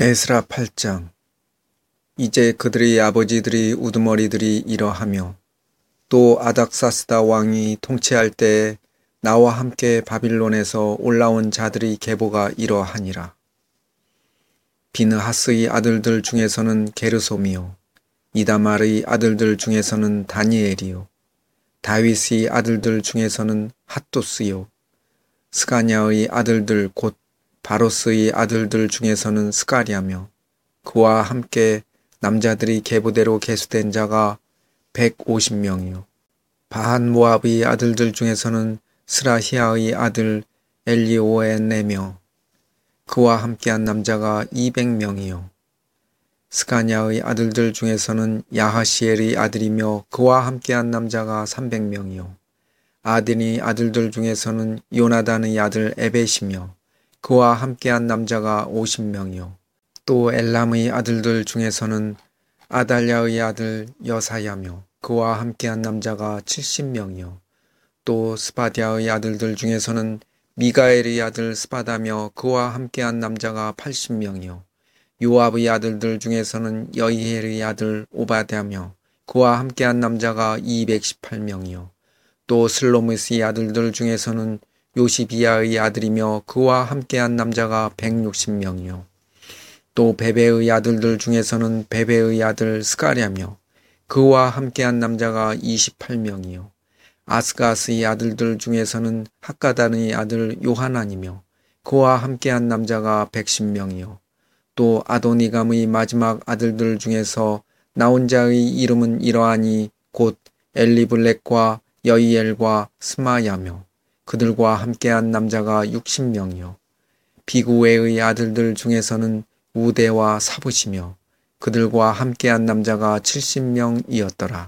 에스라 8장. 이제 그들의 아버지들이 우두머리들이 이러하며 또 아닥사스다 왕이 통치할 때에 나와 함께 바빌론에서 올라온 자들의 계보가 이러하니라. 비느하스의 아들들 중에서는 게르솜이요 이다말의 아들들 중에서는 다니엘이요 다윗의 아들들 중에서는 핫도스요 스가냐의 아들들 곧 바로스의 아들들 중에서는 스가랴며 그와 함께 남자들이 계보대로 계수된 자가 150명이요 바한 모압의 아들들 중에서는 스라히아의 아들 엘리오에네며 그와 함께한 남자가 200명이요 스가냐의 아들들 중에서는 야하시엘의 아들이며 그와 함께한 남자가 300명이요 아딘의 아들들 중에서는 요나단의 아들 에벳이며 그와 함께한 남자가 50명이요 또 엘람의 아들들 중에서는 아달랴의 아들 여사야며 그와 함께한 남자가 70명이요 또 스바랴의 아들들 중에서는 미가엘의 아들 스바다며 그와 함께한 남자가 80명이요 요압의 아들들 중에서는 여이엘의 아들 오바댜며 그와 함께한 남자가 218명이요 또 슬로미스의 아들들 중에서는 요시비야의 아들이며 그와 함께한 남자가 160명이요 또 베베의 아들들 중에서는 베베의 아들 스가랴며 그와 함께한 남자가 28명이요 아스가스의 아들들 중에서는 학가단의 아들 요하난이며 그와 함께한 남자가 110명이요 또 아도니감의 마지막 아들들 중에서 나온 자의 이름은 이러하니 곧 엘리블렉과 여이엘과 스마야며 그들과 함께한 남자가 60명이요 비구웨의 아들들 중에서는 우대와 사붓이며 그들과 함께한 남자가 70명이었더라.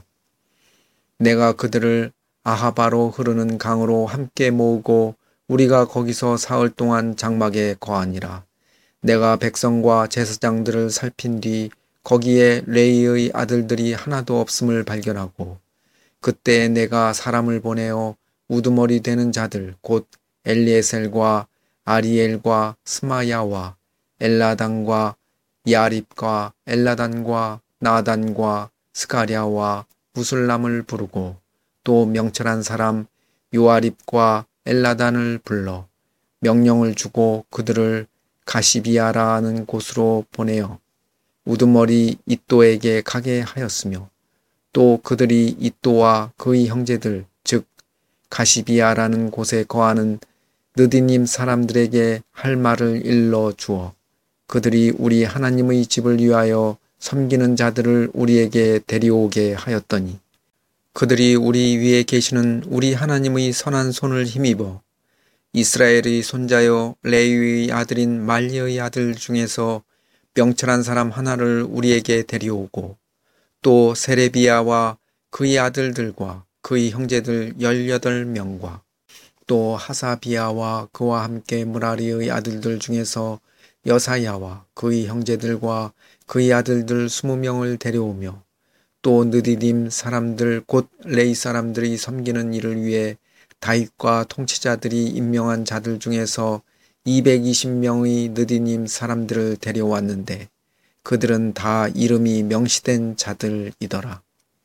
내가 그들을 아하바로 흐르는 강으로 함께 모으고 우리가 거기서 사흘 동안 장막에 거하니라. 내가 백성과 제사장들을 살핀 뒤 거기에 레이의 아들들이 하나도 없음을 발견하고 그때 내가 사람을 보내어 우두머리 되는 자들 곧 엘리에셀과 아리엘과 스마야와 엘라단과 야립과 엘라단과 나단과 스가랴와 무술람을 부르고 또 명철한 사람 요아립과 엘라단을 불러 명령을 주고 그들을 가시비아라 하는 곳으로 보내어 우두머리 잇도에게 가게 하였으며 또 그들이 잇도와 그의 형제들 즉 가시비아라는 곳에 거하는 느디님 사람들에게 할 말을 일러 주어 그들이 우리 하나님의 집을 위하여 섬기는 자들을 우리에게 데려오게 하였더니 그들이 우리 위에 계시는 우리 하나님의 선한 손을 힘입어 이스라엘의 손자여 레위의 아들인 말리의 아들 중에서 명철한 사람 하나를 우리에게 데려오고 또 세레비야와 그의 아들들과 그의 형제들 18명과 또 하사비야와 그와 함께 무라리의 아들들 중에서 여사야와 그의 형제들과 그의 아들들 20명을 데려오며 또 느디딤 사람들 곧 레이 사람들이 섬기는 일을 위해 다윗과 통치자들이 임명한 자들 중에서 220명의 느디님 사람들을 데려왔는데 그들은 다 이름이 명시된 자들이더라.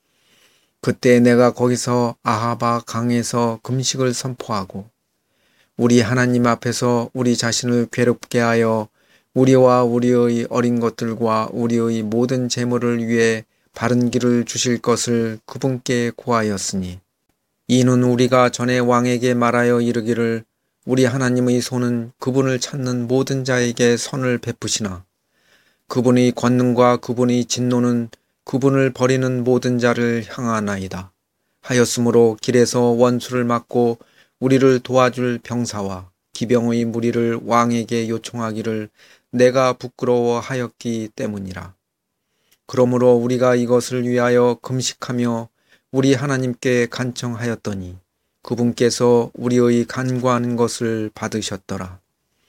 그때 내가 거기서 아하바 강에서 금식을 선포하고 우리 하나님 앞에서 우리 자신을 괴롭게 하여 우리와 우리의 어린 것들과 우리의 모든 재물을 위해 바른 길을 주실 것을 그분께 구하였으니 이는 우리가 전에 왕에게 말하여 이르기를 우리 하나님의 손은 그분을 찾는 모든 자에게 선을 베푸시나 그분의 권능과 그분의 진노는 그분을 버리는 모든 자를 향하나이다 하였으므로 길에서 원수를 막고 우리를 도와줄 병사와 기병의 무리를 왕에게 요청하기를 내가 부끄러워하였기 때문이라. 그러므로 우리가 이것을 위하여 금식하며 우리 하나님께 간청하였더니 그분께서 우리의 간구하는 것을 받으셨더라.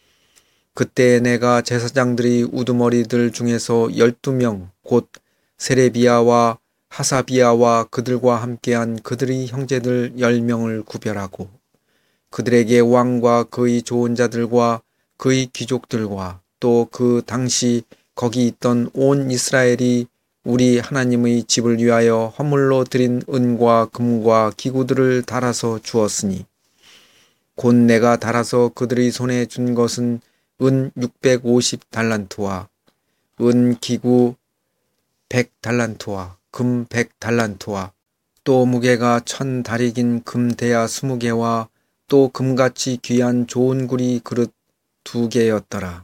그때 내가 제사장들이 우두머리들 중에서 12명 곧 세레비야와 하사비야와 그들과 함께한 그들의 형제들 10명을 구별하고 그들에게 왕과 그의 좋은 자들과 그의 귀족들과 또 그 당시 거기 있던 온 이스라엘이 우리 하나님의 집을 위하여 헌물로 드린 은과 금과 기구들을 달아서 주었으니 곧 내가 달아서 그들의 손에 준 것은 은 650달란트와 은 기구 100달란트와 금 100달란트와 또 무게가 1000다리 금 대야 20개와 또 금같이 귀한 좋은 구리 그릇 2개였더라.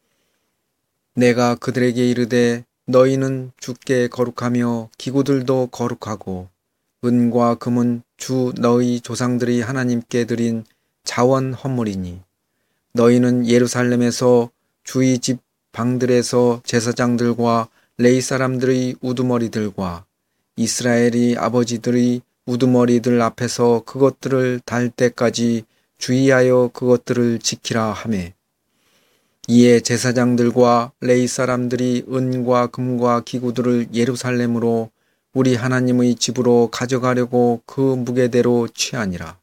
내가 그들에게 이르되 너희는 주께 거룩하며 기구들도 거룩하고 은과 금은 주 너희 조상들이 하나님께 드린 자원 헌물이니 너희는 예루살렘에서 주의 집 방들에서 제사장들과 레위 사람들의 우두머리들과 이스라엘의 아버지들의 우두머리들 앞에서 그것들을 달 때까지 주의하여 그것들을 지키라 하매 이에 제사장들과 레위 사람들이 은과 금과 기구들을 예루살렘으로 우리 하나님의 집으로 가져가려고 그 무게대로 취하니라.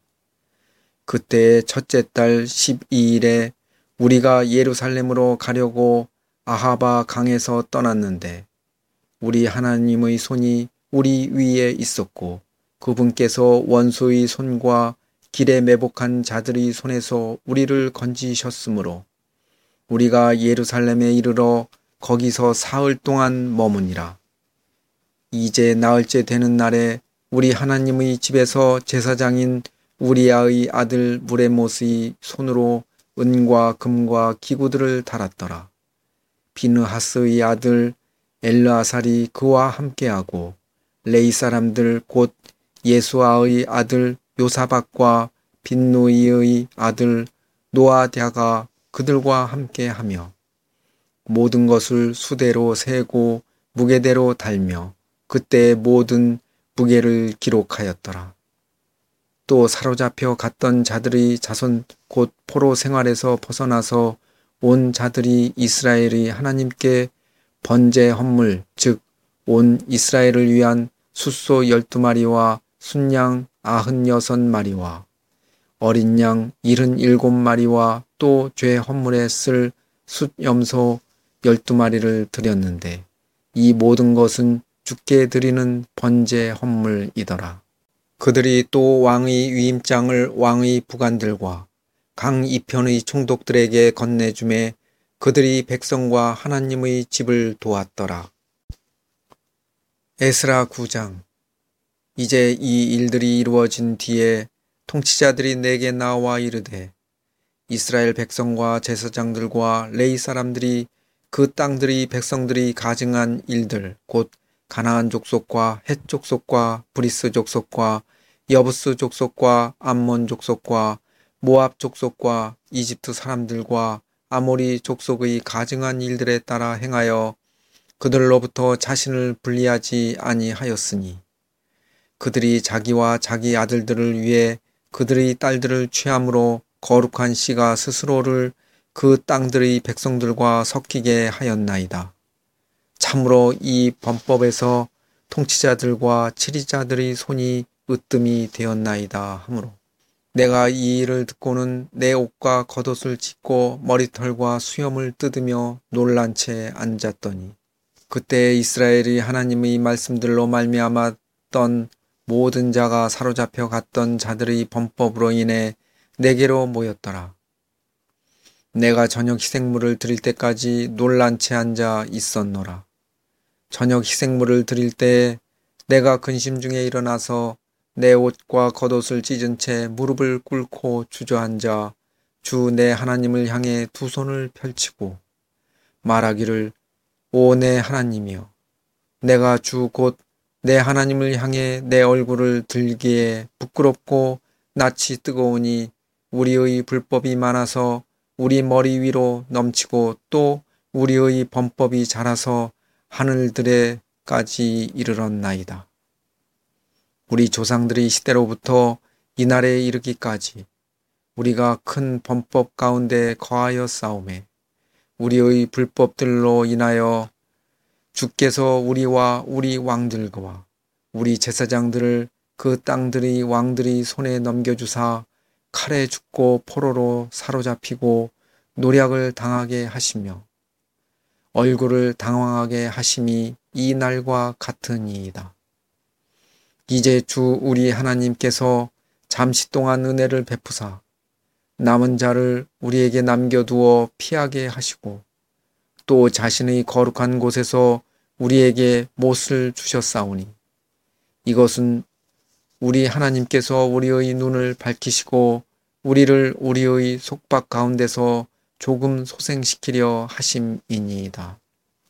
그때의 첫째 달 12일에 우리가 예루살렘으로 가려고 아하바 강에서 떠났는데 우리 하나님의 손이 우리 위에 있었고 그분께서 원수의 손과 길에 매복한 자들의 손에서 우리를 건지셨으므로 우리가 예루살렘에 이르러 거기서 사흘 동안 머무니라. 이제 나흘째 되는 날에 우리 하나님의 집에서 제사장인 우리야의 아들 무레못의 손으로 은과 금과 기구들을 달았더라. 비느하스의 아들 엘르아살이 그와 함께하고 레위 사람들 곧 예수아의 아들 요사박과 빈누이의 아들 노아랴가 그들과 함께하며 모든 것을 수대로 세고 무게대로 달며 그때의 모든 무게를 기록하였더라. 또 사로잡혀 갔던 자들의 자손 곧 포로 생활에서 벗어나서 온 자들이 이스라엘의 하나님께 번제 헌물 즉 온 이스라엘을 위한 숫소 12마리와 순양 96마리와 어린 양 77마리와 또 죄 헌물에 쓸 숫염소 12마리를 드렸는데 이 모든 것은 주께 드리는 번제 헌물이더라. 그들이 또 왕의 위임장을 왕의 부관들과 강 이편의 총독들에게 건네주매 그들이 백성과 하나님의 집을 도왔더라. 에스라 9장. 이제 이 일들이 이루어진 뒤에 통치자들이 내게 나와 이르되 이스라엘 백성과 제사장들과 레위 사람들이 그 땅들의 백성들이 가증한 일들 곧 가나안 족속과 헷 족속과 브리스 족속과 여부스 족속과 암몬 족속과 모압 족속과 이집트 사람들과 아모리 족속의 가증한 일들에 따라 행하여 그들로부터 자신을 분리하지 아니하였으니 그들이 자기와 자기 아들들을 위해 그들의 딸들을 취함으로 거룩한 씨가 스스로를 그 땅들의 백성들과 섞이게 하였나이다. 참으로 이 범법에서 통치자들과 치리자들의 손이 으뜸이 되었나이다 하므로 내가 이 일을 듣고는 내 옷과 겉옷을 찢고 머리털과 수염을 뜯으며 놀란 채 앉았더니 그때 이스라엘이 하나님의 말씀들로 말미암았던 모든 자가 사로잡혀 갔던 자들의 범법으로 인해 내게로 모였더라. 내가 저녁 희생물을 드릴 때까지 놀란 채 앉아 있었노라. 저녁 희생물을 드릴 때에 내가 근심 중에 일어나서 내 옷과 겉옷을 찢은 채 무릎을 꿇고 주저앉아 주 내 하나님을 향해 두 손을 펼치고 말하기를 오 내 하나님이여 내가 주 곧 내 하나님을 향해 내 얼굴을 들기에 부끄럽고 낯이 뜨거우니 우리의 불법이 많아서 우리 머리 위로 넘치고 또 우리의 범법이 자라서 하늘들에까지 이르렀나이다. 우리 조상들의 시대로부터 이날에 이르기까지 우리가 큰 범법 가운데 거하여 싸우매 우리의 불법들로 인하여 주께서 우리와 우리 왕들과 우리 제사장들을 그 땅들의 왕들이 손에 넘겨주사 칼에 죽고 포로로 사로잡히고 노략을 당하게 하시며 얼굴을 당황하게 하심이 이 날과 같으니이다. 이제 주 우리 하나님께서 잠시 동안 은혜를 베푸사 남은 자를 우리에게 남겨두어 피하게 하시고 또 자신의 거룩한 곳에서 우리에게 못을 주셨사오니 이것은 우리 하나님께서 우리의 눈을 밝히시고 우리를 우리의 속박 가운데서 조금 소생시키려 하심이니이다.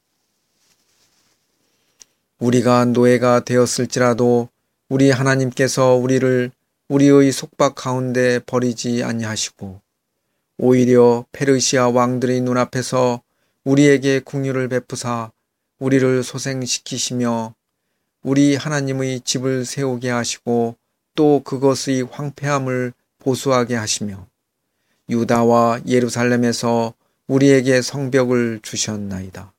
우리가 노예가 되었을지라도 우리 하나님께서 우리를 우리의 속박 가운데 버리지 아니하시고 오히려 페르시아 왕들의 눈앞에서 우리에게 긍휼을 베푸사 우리를 소생시키시며 우리 하나님의 집을 세우게 하시고 또 그것의 황폐함을 보수하게 하시며 유다와 예루살렘에서 우리에게 성벽을 주셨나이다.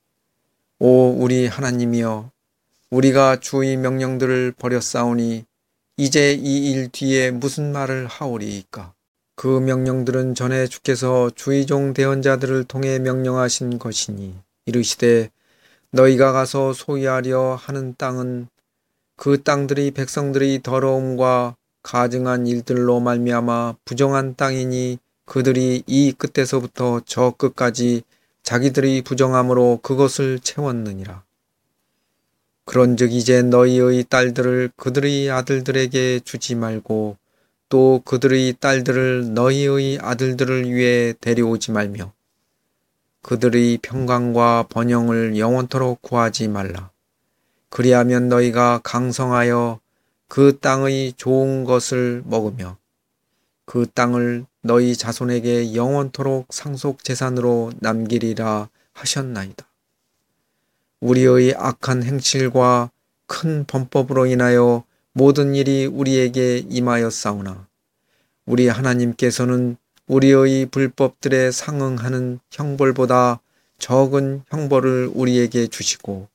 오 우리 하나님이여 우리가 주의 명령들을 버렸사오니 이제 이 일 뒤에 무슨 말을 하오리이까? 그 명령들은 전에 주께서 주의 종 대언자들을 통해 명령하신 것이니 이르시되 너희가 가서 소유하려 하는 땅은 그 땅들이 백성들의 더러움과 가증한 일들로 말미암아 부정한 땅이니 그들이 이 끝에서부터 저 끝까지 자기들의 부정함으로 그것을 채웠느니라. 그런즉 이제 너희의 딸들을 그들의 아들들에게 주지 말고 또 그들의 딸들을 너희의 아들들을 위해 데려오지 말며 그들의 평강과 번영을 영원토록 구하지 말라. 그리하면 너희가 강성하여 그 땅의 좋은 것을 먹으며 그 땅을 너희 자손에게 영원토록 상속 재산으로 남기리라 하셨나이다. 우리의 악한 행실과 큰 범법으로 인하여 모든 일이 우리에게 임하였사오나 우리 하나님께서는 우리의 불법들에 상응하는 형벌보다 적은 형벌을 우리에게 주시고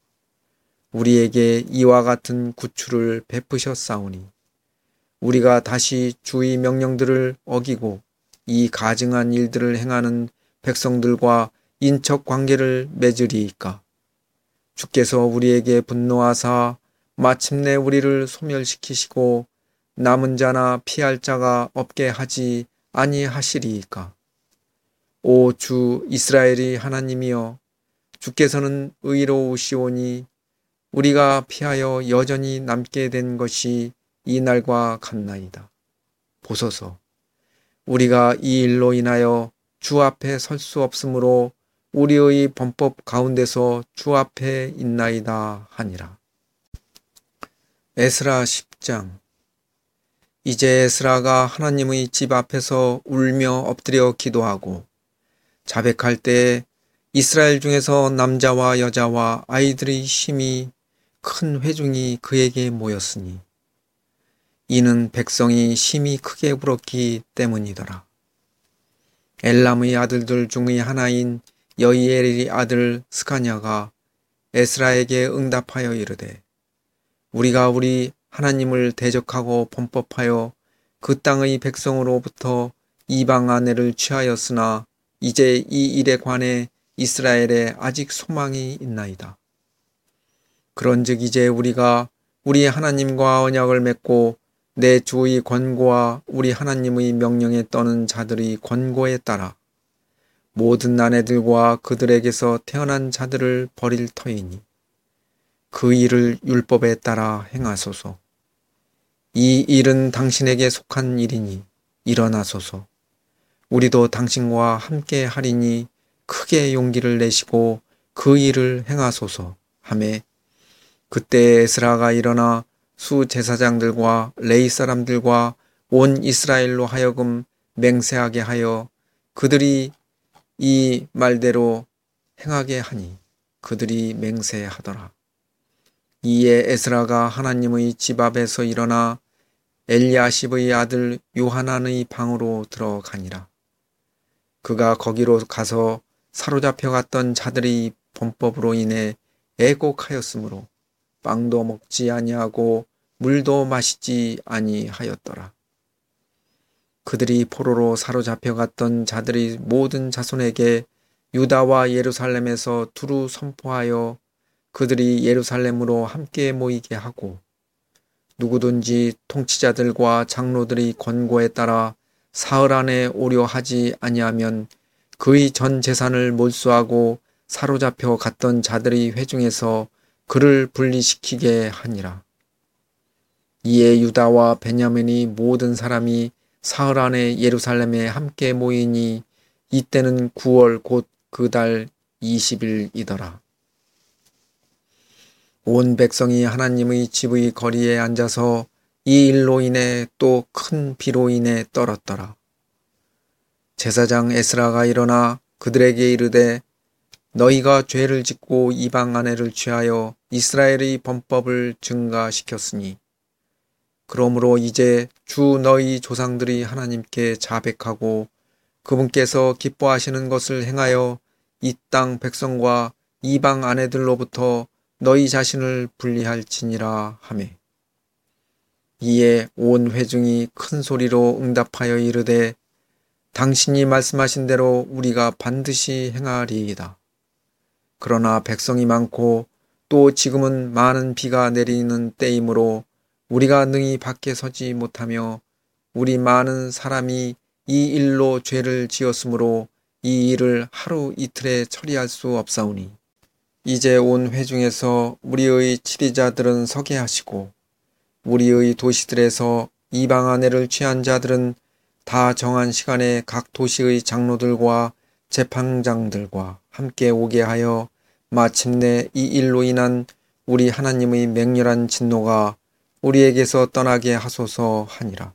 우리에게 이와 같은 구출을 베푸셨사오니 우리가 다시 주의 명령들을 어기고 이 가증한 일들을 행하는 백성들과 인척 관계를 맺으리이까? 주께서 우리에게 분노하사 마침내 우리를 소멸시키시고 남은 자나 피할 자가 없게 하지 아니하시리이까? 오 주 이스라엘의 하나님이여 주께서는 의로우시오니 우리가 피하여 여전히 남게 된 것이 이 날과 같나이다. 보소서 우리가 이 일로 인하여 주 앞에 설 수 없으므로 우리의 범법 가운데서 주 앞에 있나이다 하니라. 에스라 10장. 이제 에스라가 하나님의 집 앞에서 울며 엎드려 기도하고 자백할 때에 이스라엘 중에서 남자와 여자와 아이들의 힘이 큰 회중이 그에게 모였으니 이는 백성이 심히 크게 울었기 때문이더라. 엘람의 아들들 중의 하나인 여이엘의 아들 스가냐가 에스라에게 응답하여 이르되 우리가 우리 하나님을 대적하고 범법하여 그 땅의 백성으로부터 이방 아내를 취하였으나 이제 이 일에 관해 이스라엘에 아직 소망이 있나이다. 그런즉 이제 우리가 우리 하나님과 언약을 맺고 내 주의 권고와 우리 하나님의 명령에 떠는 자들의 권고에 따라 모든 아내들과 그들에게서 태어난 자들을 버릴 터이니 그 일을 율법에 따라 행하소서. 이 일은 당신에게 속한 일이니 일어나소서. 우리도 당신과 함께 하리니 크게 용기를 내시고 그 일을 행하소서 하매 그때 에스라가 일어나 수 제사장들과 레위 사람들과 온 이스라엘로 하여금 맹세하게 하여 그들이 이 말대로 행하게 하니 그들이 맹세하더라. 이에 에스라가 하나님의 집 앞에서 일어나 엘리야십의 아들 요하난의 방으로 들어가니라. 그가 거기로 가서 사로잡혀 갔던 자들의 범법으로 인해 애곡하였으므로 빵도 먹지 아니하고 물도 마시지 아니하였더라. 그들이 포로로 사로잡혀 갔던 자들의 모든 자손에게 유다와 예루살렘에서 두루 선포하여 그들이 예루살렘으로 함께 모이게 하고 누구든지 통치자들과 장로들이 권고에 따라 사흘 안에 오려 하지 아니하면 그의 전 재산을 몰수하고 사로잡혀 갔던 자들의 회중에서 그를 분리시키게 하니라. 이에 유다와 베냐민이 모든 사람이 사흘 안에 예루살렘에 함께 모이니 이때는 9월 곧 그 달 20일이더라. 온 백성이 하나님의 집의 거리에 앉아서 이 일로 인해 또 큰 비로 인해 떨었더라. 제사장 에스라가 일어나 그들에게 이르되 너희가 죄를 짓고 이방 아내를 취하여 이스라엘의 범법을 증가시켰으니 그러므로 이제 주 너희 조상들이 하나님께 자백하고 그분께서 기뻐하시는 것을 행하여 이 땅 백성과 이방 아내들로부터 너희 자신을 분리할지니라 하매 이에 온 회중이 큰 소리로 응답하여 이르되 당신이 말씀하신 대로 우리가 반드시 행하리이다. 그러나 백성이 많고 또 지금은 많은 비가 내리는 때이므로 우리가 능히 밖에 서지 못하며 우리 많은 사람이 이 일로 죄를 지었으므로 이 일을 하루 이틀에 처리할 수 없사오니 이제 온 회중에서 우리의 치리자들은 서게 하시고 우리의 도시들에서 이방 아내를 취한 자들은 다 정한 시간에 각 도시의 장로들과 재판장들과 함께 오게 하여 마침내 이 일로 인한 우리 하나님의 맹렬한 진노가 우리에게서 떠나게 하소서 하니라.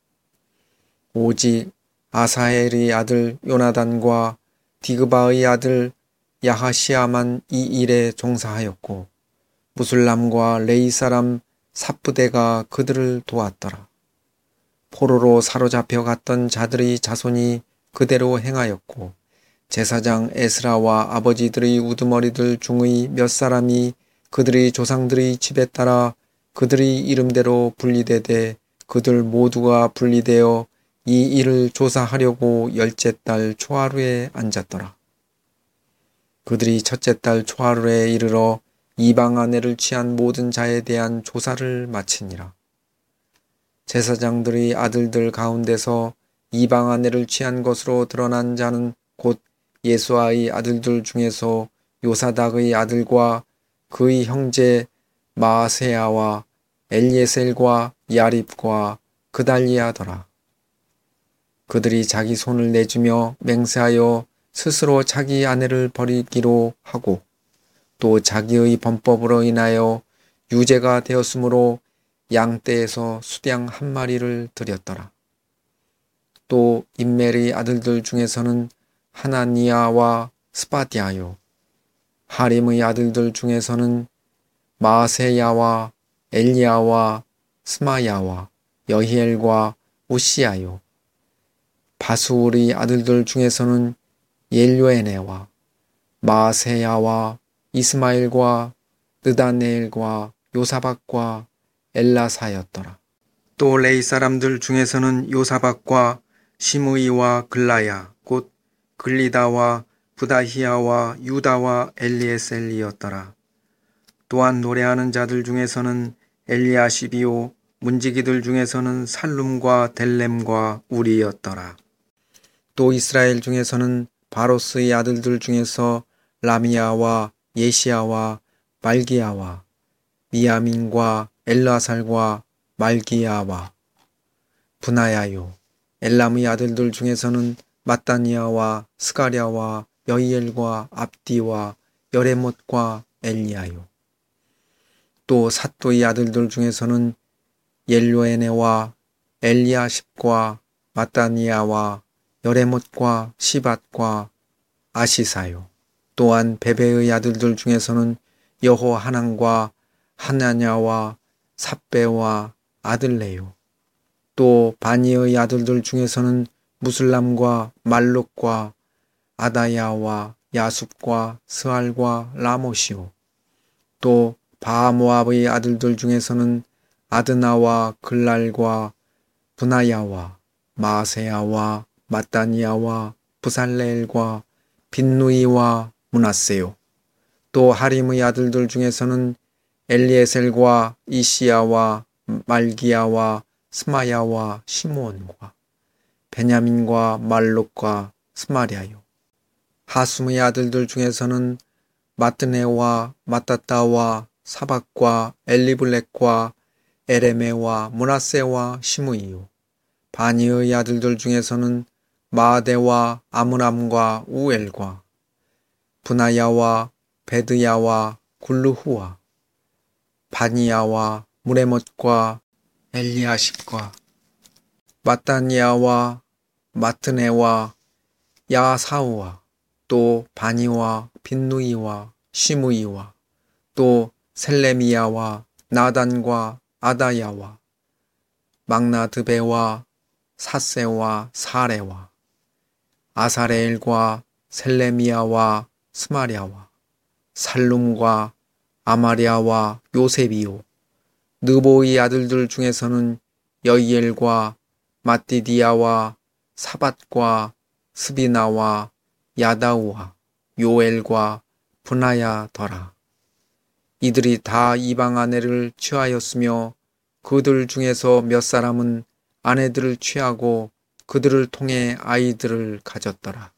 오직 아사헬의 아들 요나단과 디그바의 아들 야하시아만 이 일에 종사하였고 무술람과 레이 사람 삽부대가 그들을 도왔더라. 포로로 사로잡혀 갔던 자들의 자손이 그대로 행하였고 제사장 에스라와 아버지들의 우두머리들 중의 몇 사람이 그들의 조상들의 집에 따라 그들의 이름대로 분리되되 그들 모두가 분리되어 이 일을 조사하려고 열째 달 초하루에 앉았더라. 그들이 첫째 달 초하루에 이르러 이방 아내를 취한 모든 자에 대한 조사를 마치니라. 제사장들의 아들들 가운데서 이방 아내를 취한 것으로 드러난 자는 곧 예수아의 아들들 중에서 요사닥의 아들과 그의 형제 마아세야와 엘리에셀과 야립과 그달리아더라. 그들이 자기 손을 내주며 맹세하여 스스로 자기 아내를 버리기로 하고 또 자기의 범법으로 인하여 유죄가 되었으므로 양떼에서 수양 한 마리를 드렸더라. 또 임멜의 아들들 중에서는 하나니아와 스바디아요 하림의 아들들 중에서는 마아세야와 엘리야와 스마야와 여히엘과 우시아요 바수울의 아들들 중에서는 옐요에네와 마아세야와 이스마엘과 느다네엘과 요사박과 엘라사였더라. 또 레이 사람들 중에서는 요사박과 시므이와 글라야 곧 글리다와 부다히야와 유다와 엘리에셀이었더라. 또한 노래하는 자들 중에서는 엘리아시비오 문지기들 중에서는 살룸과 델렘과 우리였더라. 또 이스라엘 중에서는 바로스의 아들들 중에서 라미야와 예시야와 말기야와 미야민과 엘라살과 말기야와 분하야요 엘람의 아들들 중에서는 마따니아와 스가랴와 여이엘과 압디와 여레못과 엘리야요 또 삿도의 아들들 중에서는 옐로에네와 엘리아십과 마따니아와 여레못과 시밧과 아시사요 또한 베베의 아들들 중에서는 여호하난과 하나냐와 삽베와 아들레요 또 바니의 아들들 중에서는 무슬람과 말룩과 아다야와 야숲과 스알과 라못이요 또 바모압의 아들들 중에서는 아드나와 글랄과 분하야와 마세야와 마따니아와 부살레엘과 빈누이와 므낫세요. 또 하림의 아들들 중에서는 엘리에셀과 이시야와 말기야와 스마야와 시므온과 베냐민과 말록과 스마랴요. 하숨의 아들들 중에서는 마뜨네와 마따따와 사박과 엘리블렉과 에레메와 므낫세와 시므이요. 바니의 아들들 중에서는 마아데와 아므람과 우엘과 분하야와 베드야와 굴루후와 바니야와 무레못과 엘리아십과 마따니야와 마트네와 야사우와 또 바니와 빈누이와 시므이와 또 셀레미야와 나단과 아다야와 막나드베와 사세와 사레와 아사레엘과 셀레미야와 스마랴와 살룸과 아마랴와 요셉이요. 느보의 아들들 중에서는 여이엘과 마띠디야와 사밧과 스비나와 야다우와 요엘과 분하야더라. 이들이 다 이방 아내를 취하였으며 그들 중에서 몇 사람은 아내들을 취하고 그들을 통해 아이들을 가졌더라.